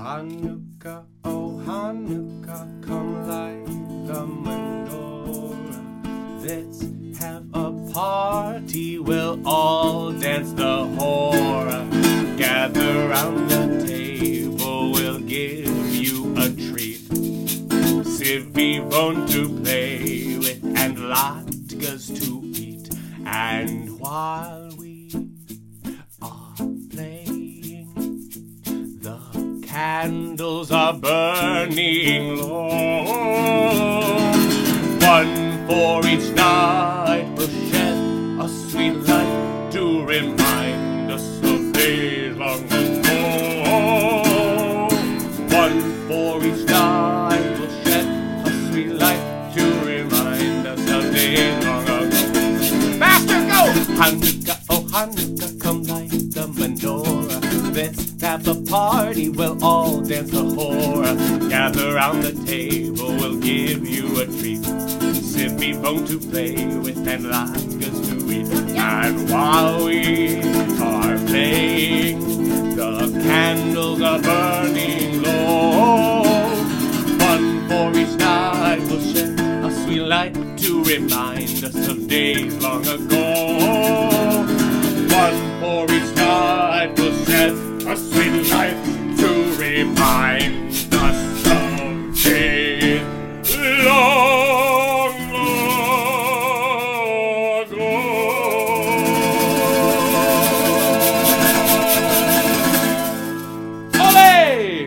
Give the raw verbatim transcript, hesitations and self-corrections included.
Hanukkah, oh Hanukkah, come light the menorah. Let's have a party, we'll all dance the hora. Gather round the table, we'll give you a treat. Sivivon to play with and latkes to eat. And while we are playing, the candles are burning low. One for each night will shed a sweet light to remind us of days long ago. One for each night will shed a sweet light to remind us of days long ago. Master, go! Hanukkah, oh Hanukkah, come light the menorah. Let's have a party, we'll all dance the hora. Gather round the table, we'll give you a treat. Sivivon to play with and latkes to eat. And while we are playing, the candles are burning low. One for each night will shed a sweet light to remind us of days long ago.